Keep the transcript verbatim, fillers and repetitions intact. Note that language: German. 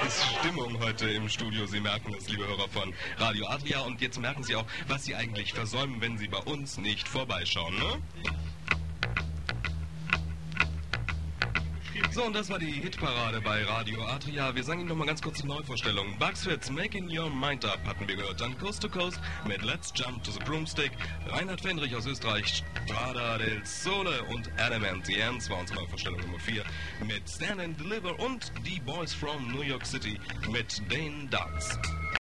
ist Stimmung heute im Studio. Sie merken es, liebe Hörer von Radio Adria. Und jetzt merken Sie auch, was Sie eigentlich versäumen, wenn Sie bei uns nicht vorbeischauen, ne? So, und das war die Hitparade bei Radio Adria. Wir sagen Ihnen noch mal ganz kurz die Neuvorstellung. Bugs Fizz, Making Your Mind Up hatten wir gehört. Dann Coast to Coast mit Let's Jump to the Broomstick. Reinhard Fendrich aus Österreich, Strada del Sole und Adamant the Ants war unsere Neuvorstellung Nummer vier mit Stand and Deliver und die Boys from New York City mit Dane Dance.